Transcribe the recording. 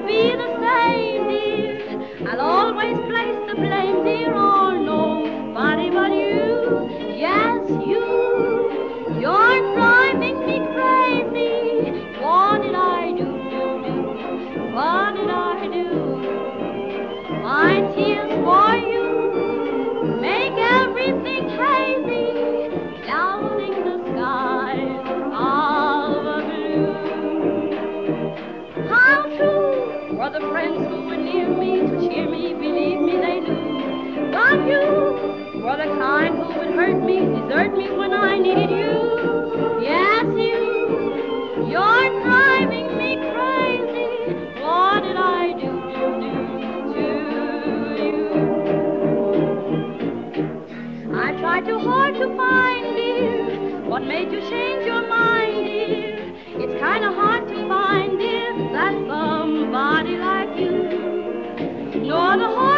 be the same, dear. I'll always place the blame, dear, on nobody but you. Yes, you. You're driving me crazy. What did I do? What did I do? My tears for you make everything hazy, clouding the sky of blue. How true were the friends who were near me to cheer me, believe me they do. But you were the kind who would hurt me, desert me when I needed you. Yes, you, you're driving me crazy. What did I do to you? I tried too hard to find, dear, what made you change your mind, dear. It's kind of hard to find, dear, that somebody like you. No other